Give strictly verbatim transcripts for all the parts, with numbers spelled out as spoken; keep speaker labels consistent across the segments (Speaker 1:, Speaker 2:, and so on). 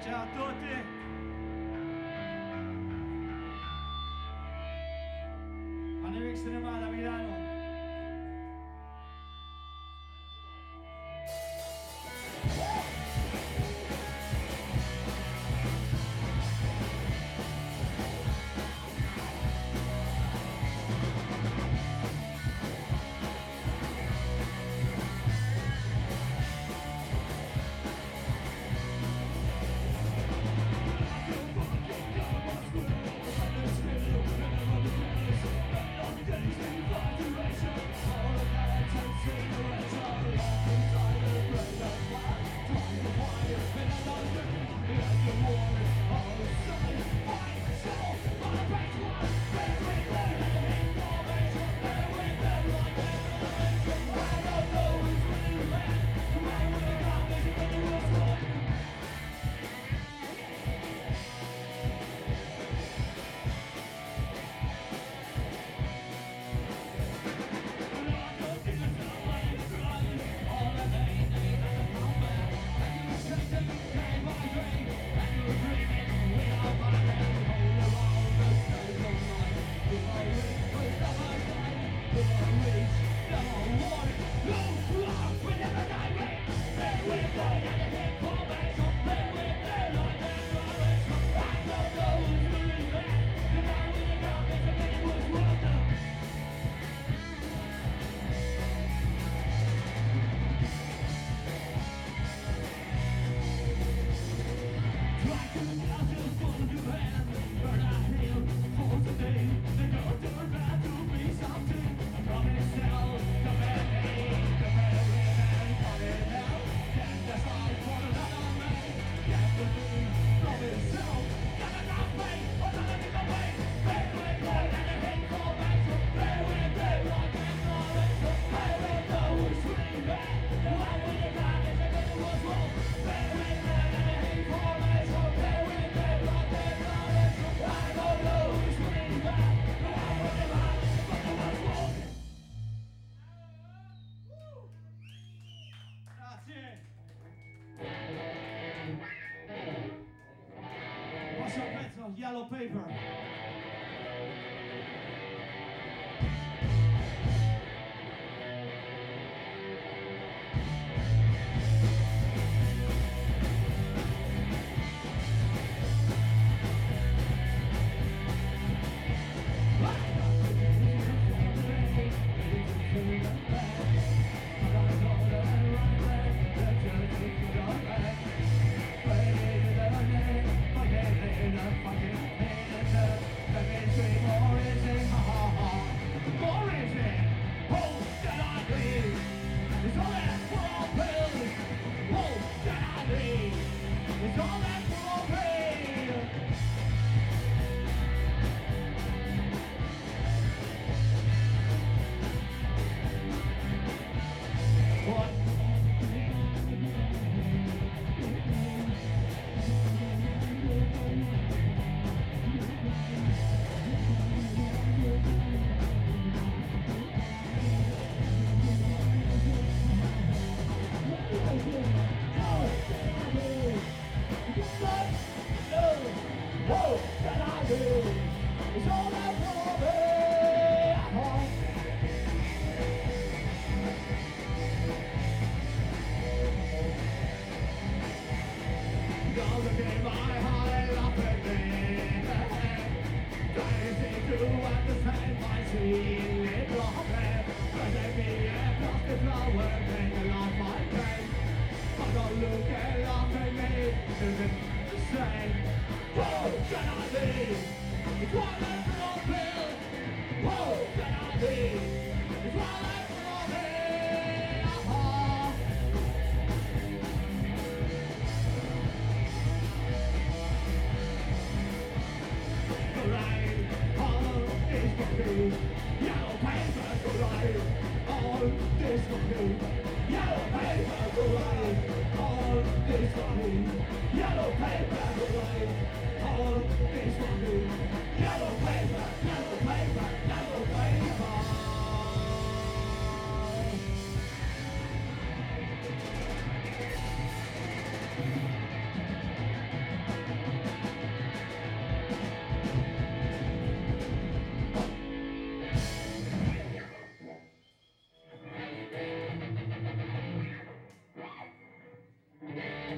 Speaker 1: Ciao a tutti. Annemiek Cinema da Milano. Yellow Paper.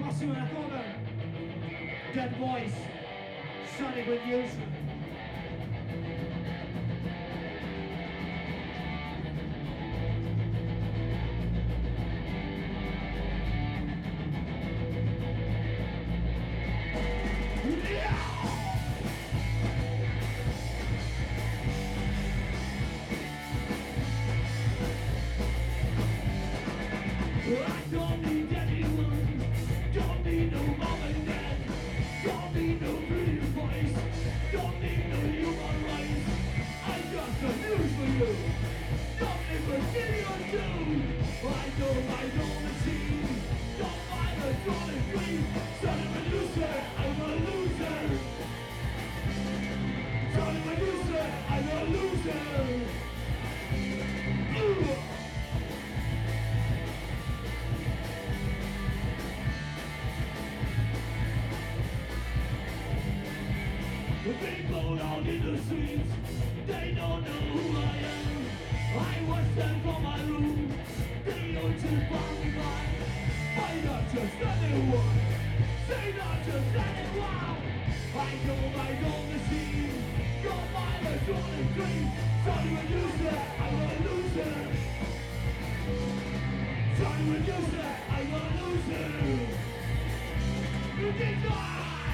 Speaker 1: Prossimo è una cover. Dead Boys. Sonic with Youth.
Speaker 2: I don't need anyone, don't need no mom and dad, don't need no pretty voice, don't need no human rights. I got some news for you, don't ever see or do. I know I don't machine, don't mind a don't agree. Son of a loser, I'm a loser. Son of a loser, I'm a loser. Ooh. The people out in the streets, they don't know who I am. I was sent from my room, they don't just pass me by. I'm not just anyone, say not just anyone. I know I know the scene, your mind is running clean. Sorry when you say I'm a loser. Sorry when you say I'm a loser. You can die.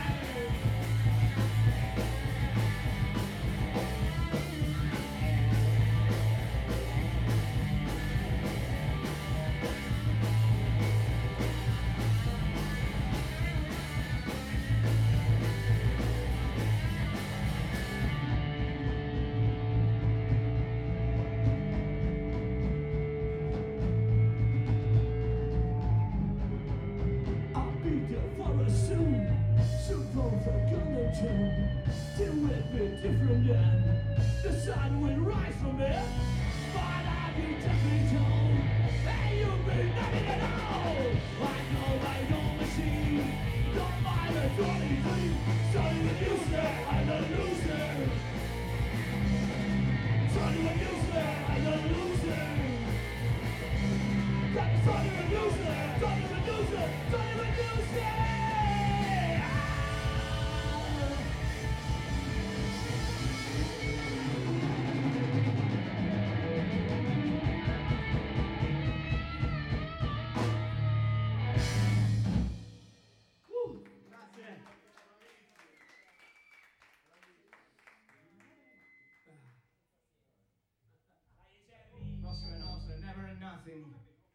Speaker 2: I'll be there for us soon. Suppose I'm gonna turn to a bit different then. The sun will rise from there, but I can take me home. And you'll be nothing at all. I know I don't machine. Don't mind a twenty-three. Sorry when you say I'm a loser. Sorry when you say I'm a loser. Sorry when you say, sorry when you say, sorry when you say.
Speaker 1: Grazie. Prossimo è nostro, Never and Nothing.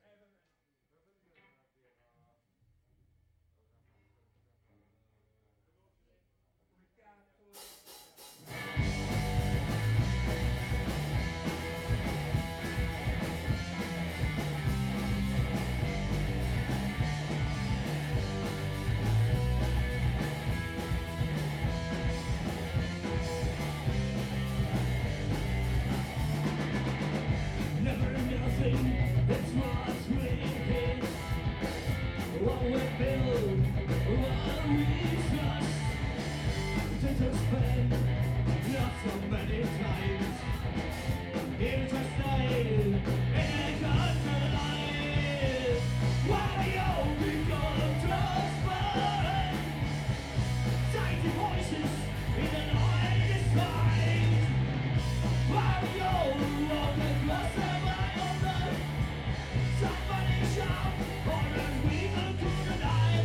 Speaker 2: Never nothing, it's what's waiting. What we build, what we trust. Didn't spend not so many times. Interested in a country life. Why you become transparent? Tiny voices in the noisy side. Why you walk across the mile? Somebody shout, or as we go through the night.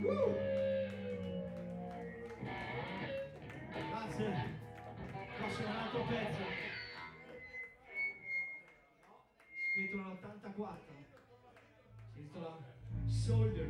Speaker 1: Grazie. Prossimo un altro pezzo. Scritto nell'ottantaquattro. Si intitola Soldier.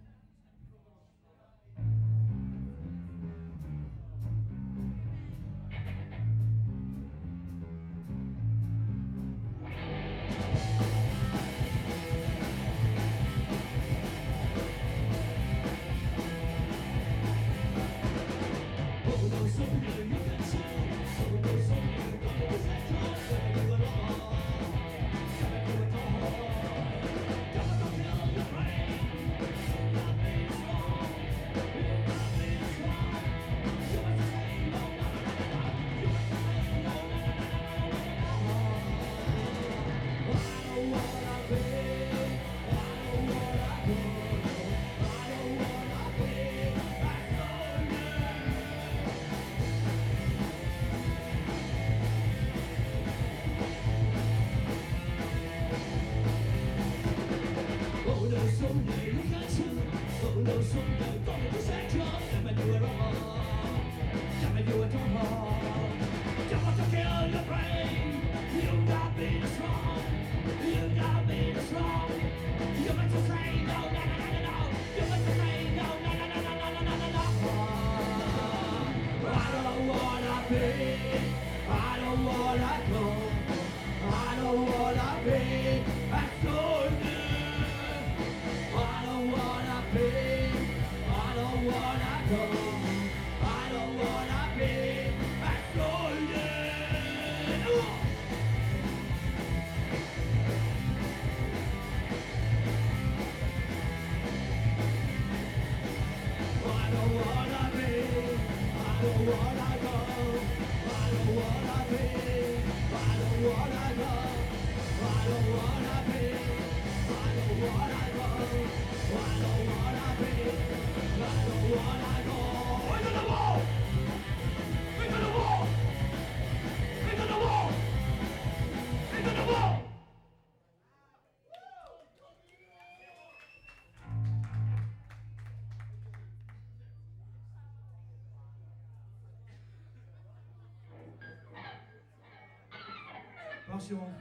Speaker 1: Prossimo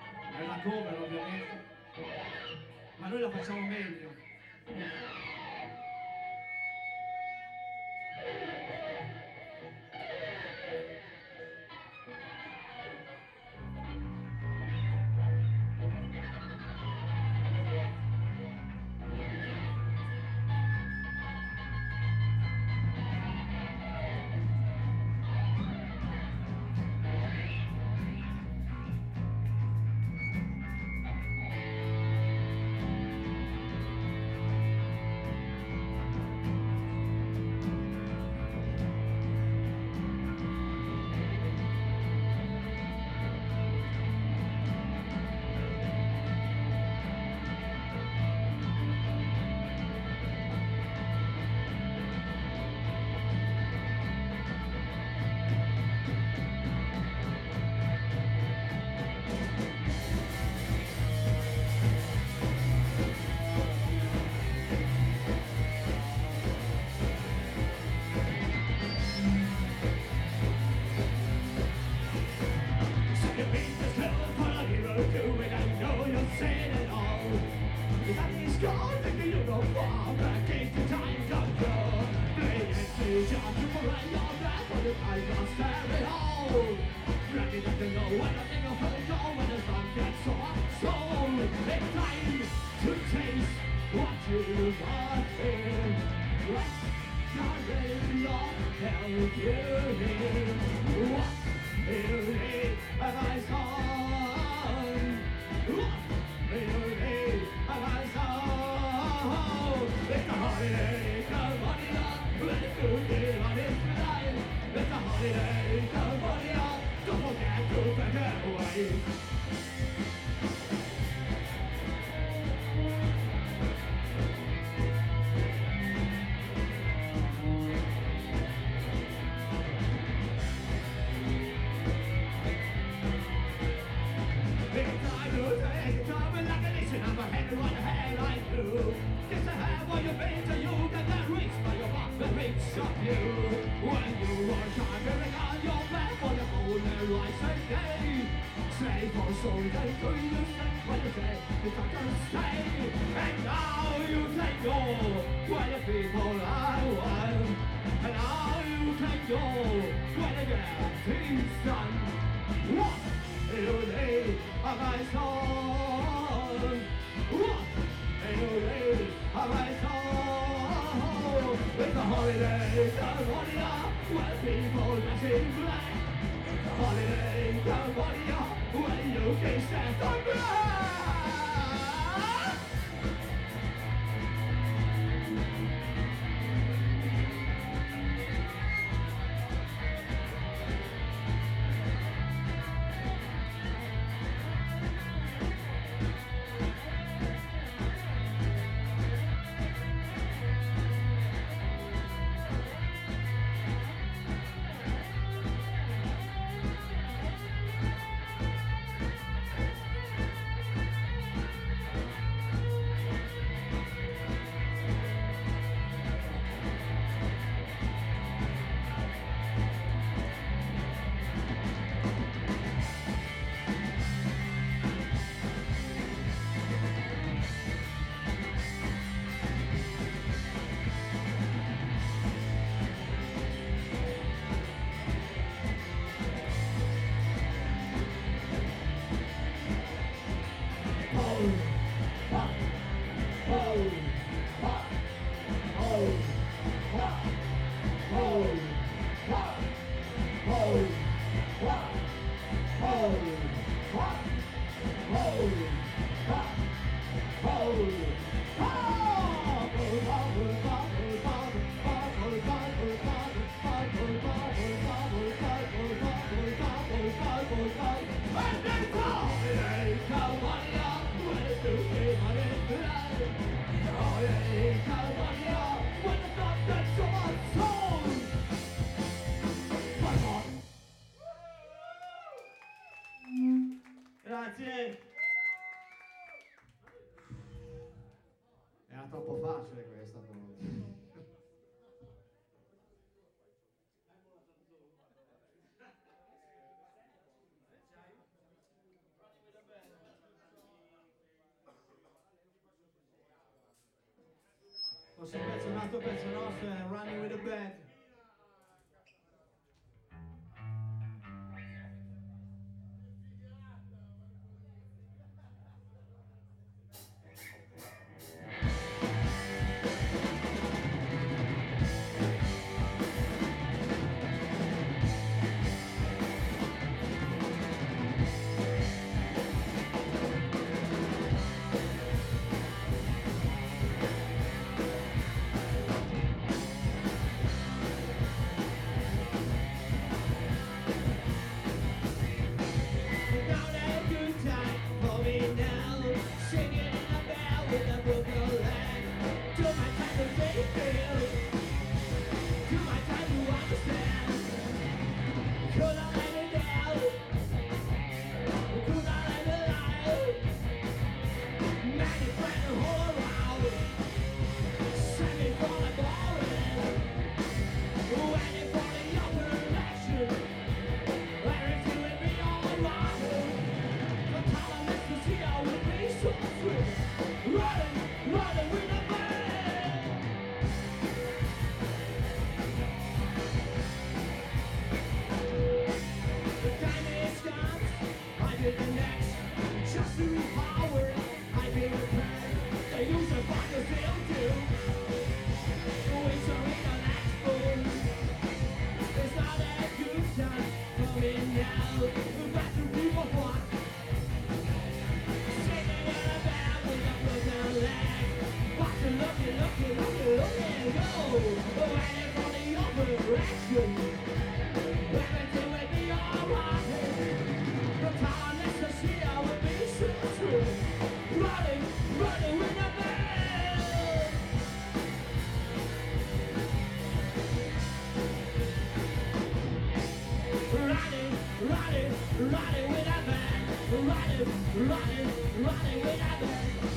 Speaker 1: è la cover ovviamente, ma noi la facciamo meglio. Just to have all your pain so you can
Speaker 2: of you when you were shining on your back for the moon and rising day. Say for so they do you say when you say you got to stay, and now you say go where the people are wild, and now you can go where the getting sun. What a new day of my soul. What a new day of my soul. It's a holiday, it's a holiday where people dress in black. It's a holiday, it's a holiday where you can stand on black. Grazie.
Speaker 1: Era troppo facile questa per noi. Prossimo pezzo, un altro pezzo nostro è Running with the Band.
Speaker 2: Hey!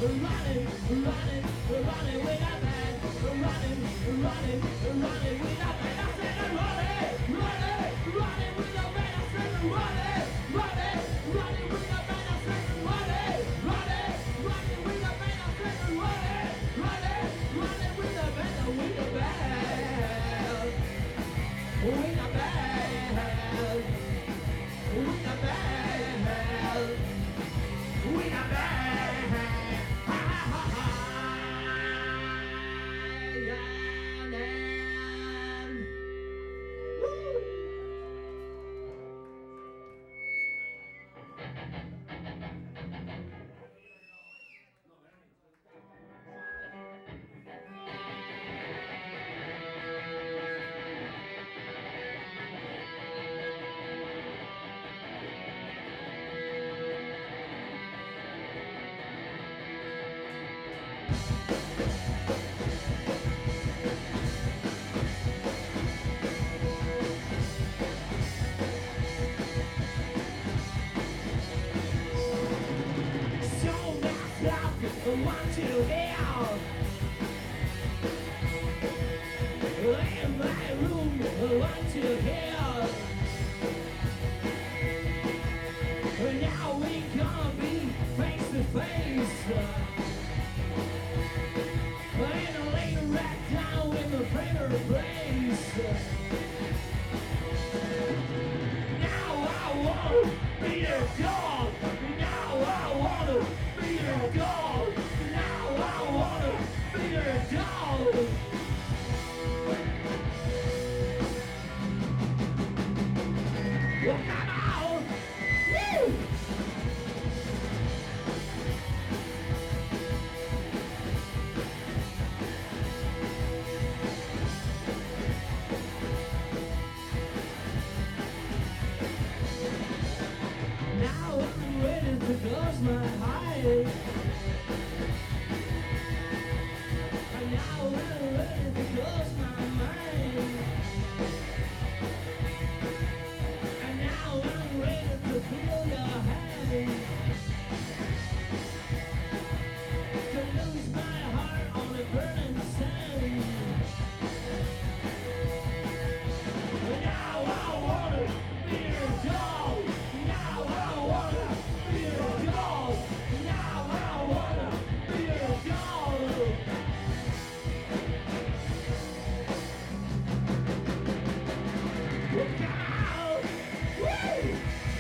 Speaker 2: running, running, running with a band, running, running, running with a band. I said running, running, running with a band. I said running, running, running with a band. I said running, running, running with a band. I said running, running, running with a band, with a band, with a band, with a band, with a band. Want to hear in my room, want to hear. Now we gonna be face to face, and lay right down in my favorite place. Now I wanna be your dog. Now I wanna be your dog. I wanna be your dog. Well, come on. Woo! Now I'm ready to close my eyes. Now I'm ready to close my mind. And now I'm ready to feel your hand. To lose my heart on the burning sand. Now I wanna be your dog. Now I wanna be your dog. Now I wanna be your dog. Look out! Woo!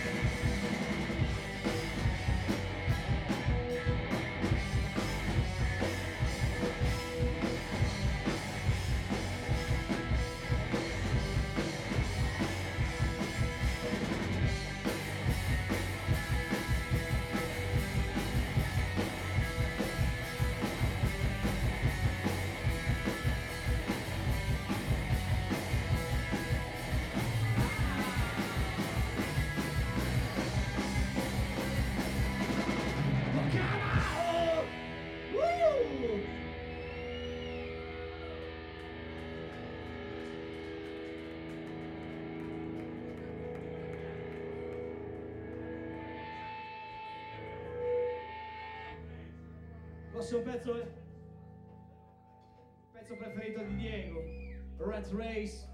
Speaker 1: Prossimo pezzo è pezzo preferito di Diego, Rat Race.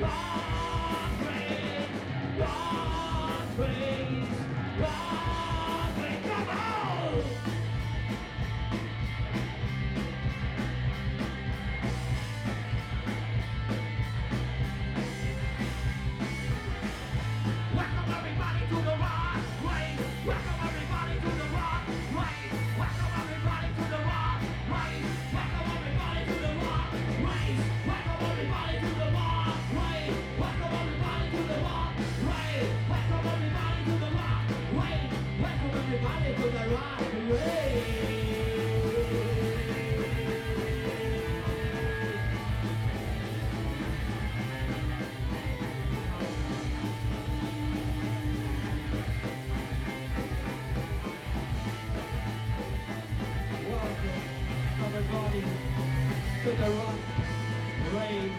Speaker 2: God praise, God praise, God praise. Come on! Welcome everybody to the rock race. Welcome everybody to the rock race. Welcome everybody to the rock race. Welcome everybody to the rock race. Welcome everybody to the rock race. Welcome everybody to the rock race. Welcome everybody to the rock race. Welcome everybody to the rock race. Welcome everybody to the rock race.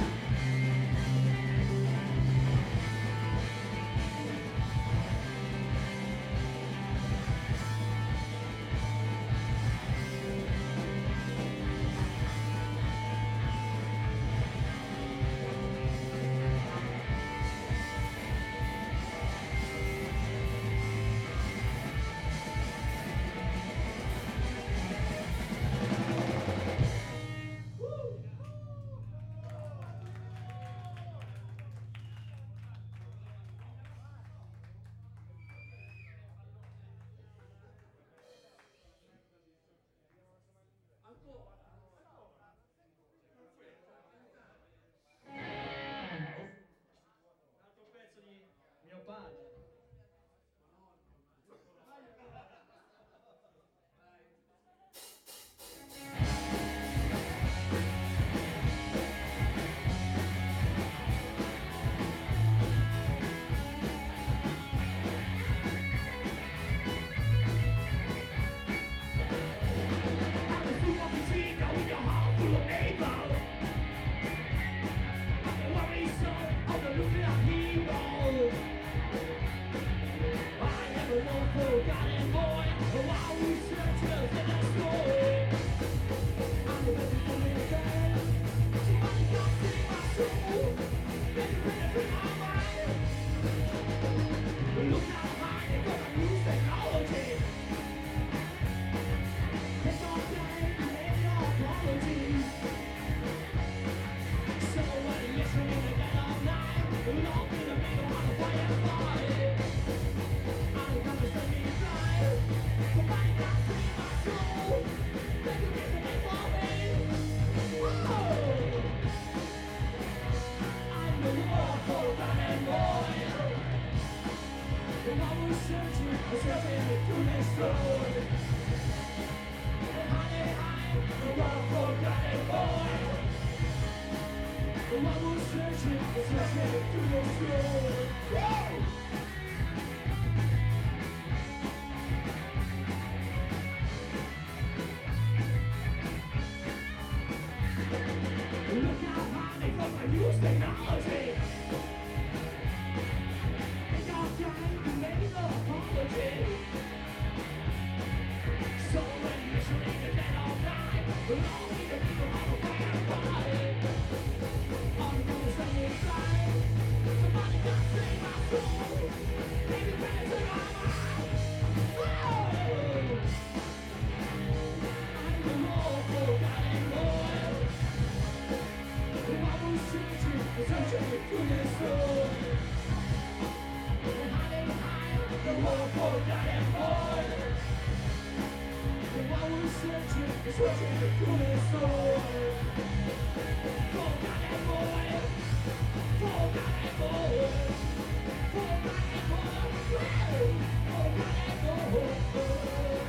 Speaker 2: Un altro pezzo di mio padre. I'm a super casino with your heart full of evil. I'm the worry son of the nuclear hero. I am a no forgotten boy, who always searches in a story. I'm the best in the game. Somebody come save my soul. Make it penetrate my mind. Look how high they got to use technology. Take your time, make no apologies. So when you're listening to that all night, long to the middle of the firefight. I'm gonna send me fly. Somebody got to save my soul. Make it penetrate for me. Whoa! I'm the war forgotten boy. The one who's searching, searching to destroy. Honey, I'm the one forgotten boy. The one who's searching, searching to destroy. Whoa! Look how high they come and use technology. Take your time to make no apology. So when you're listening to that all night, long to the people of the firefight. I'm gonna stay inside. Somebody got to save my soul. Baby, better to my mind. Whoa! I'm the more forgotten boy. The one who's searching, searching to destroy. Hiding high, the more forgotten boy. The one who's searching, searching to destroy. Forgotten boy, forgotten boy, forgotten boy, forgotten boy.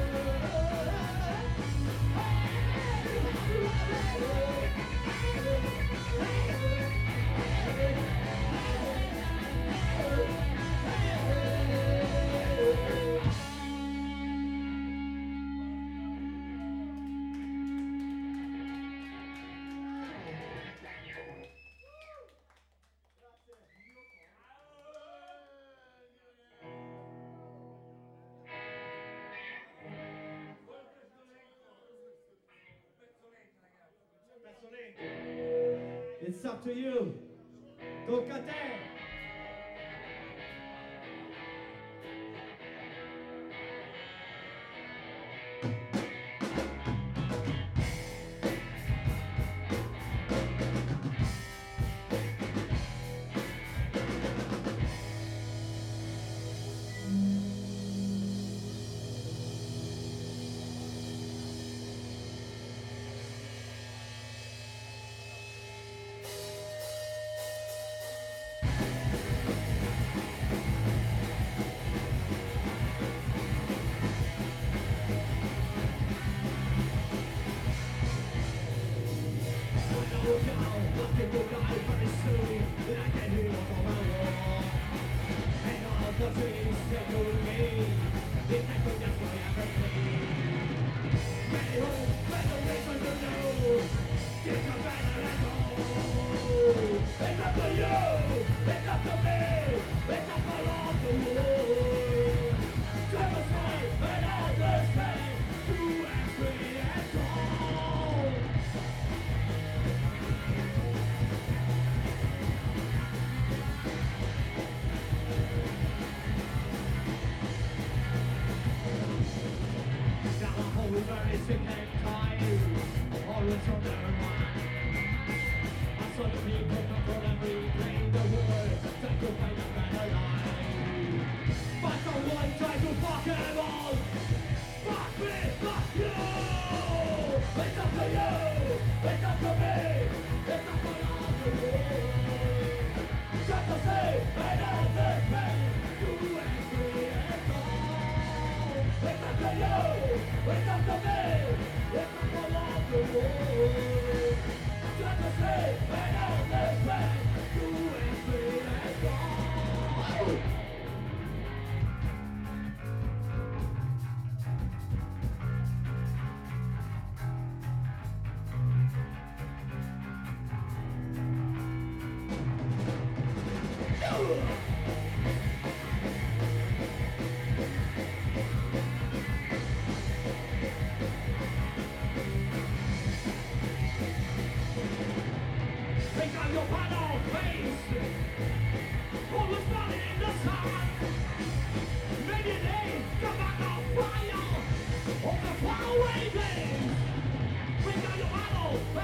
Speaker 1: Pezzo lento.
Speaker 2: It's up to you.
Speaker 1: Tocca a te.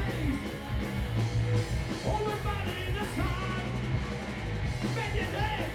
Speaker 2: Always burning in the sun. Make it day.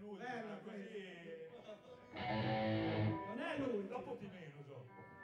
Speaker 2: l'ultima,
Speaker 1: Bella
Speaker 2: così...
Speaker 1: Non è lui.
Speaker 2: Dopo ti meno, so.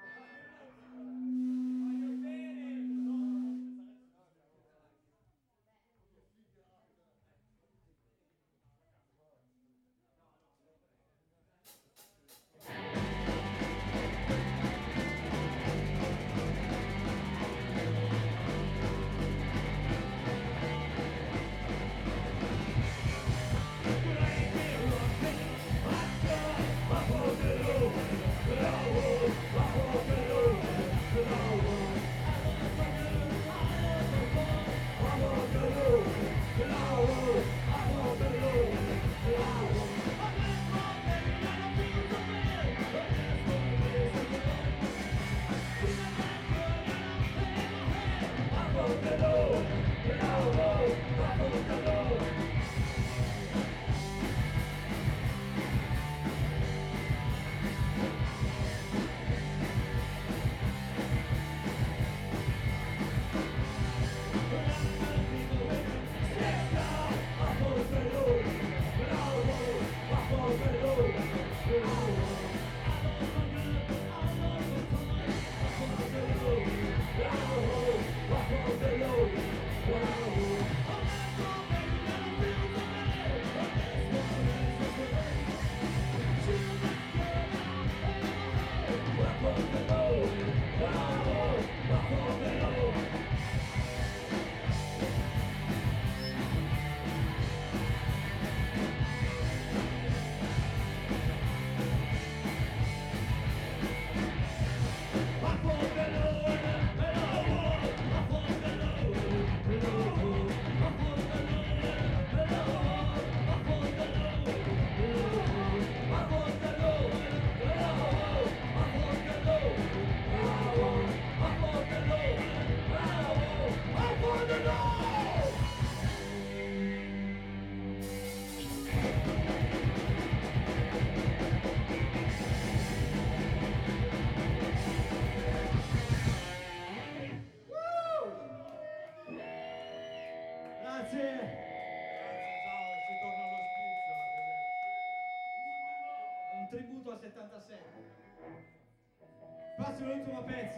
Speaker 1: Passo l'ultimo pezzo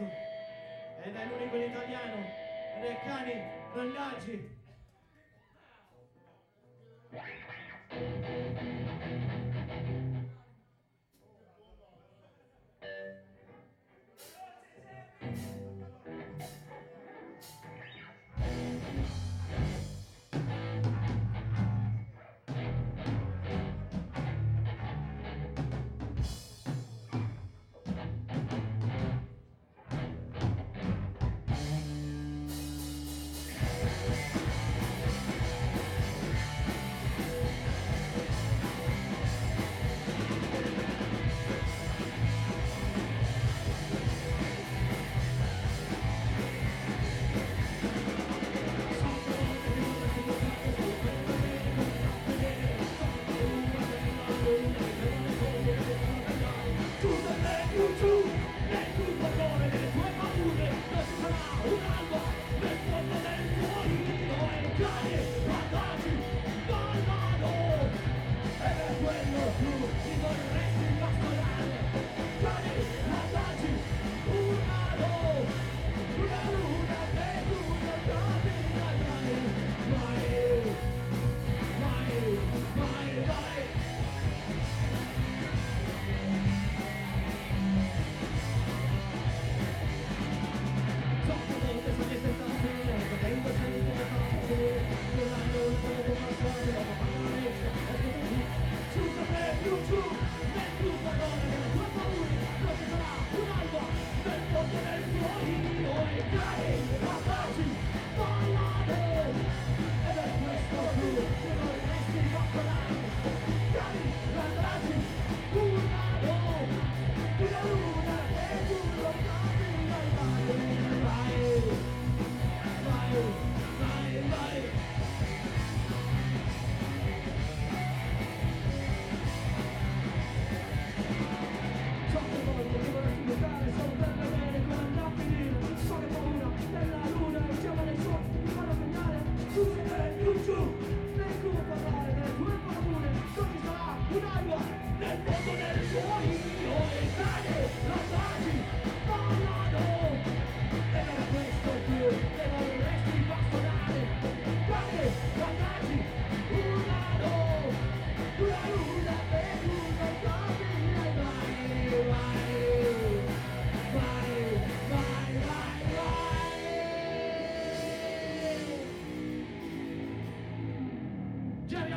Speaker 1: ed è l'unico in italiano ed è Cani Randaggi.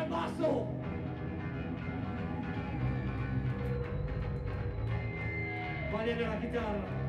Speaker 2: muscle.
Speaker 1: Qual è la chitarra?